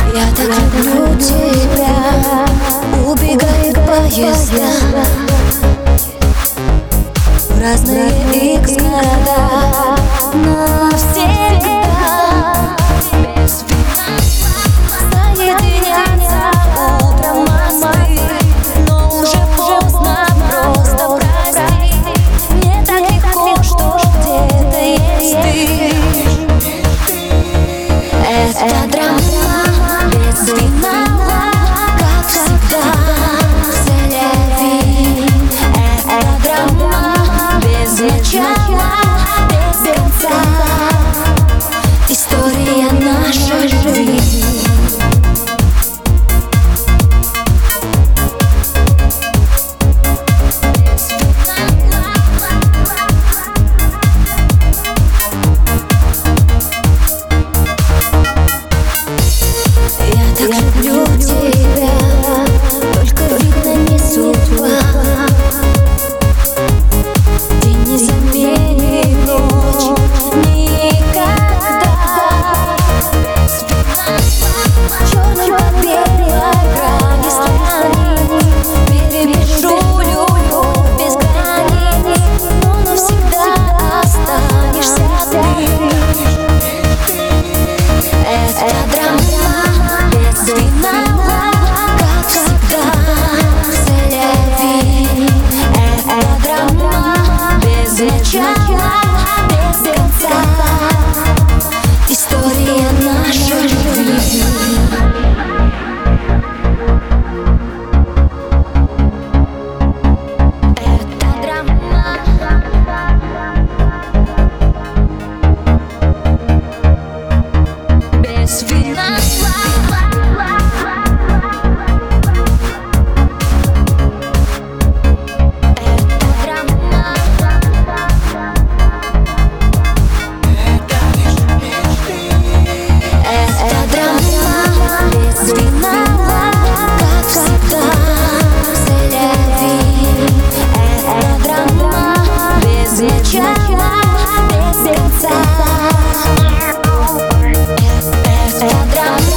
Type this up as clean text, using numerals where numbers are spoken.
Я так люблю тебя, убегает поезда в разные икс города навсегда. Соединяться утром мосты, но уже поздно, просто прости. Мне так легко, что где-то есть ты. Это драма без финала, как всегда. Целяви. Это драма без начала, без конца. История нашей жизни. Я так люблю тебя, только видно не судьба. День не заменит ночь никогда. Черным по белой грани страниц перепишу любовь без границ, но навсегда останешься ты. Это драма без финала, как всегда. Целяви. Это драма без начала, без конца. История нашей жизни. Это драма без финала. Начала без конца. Это драма.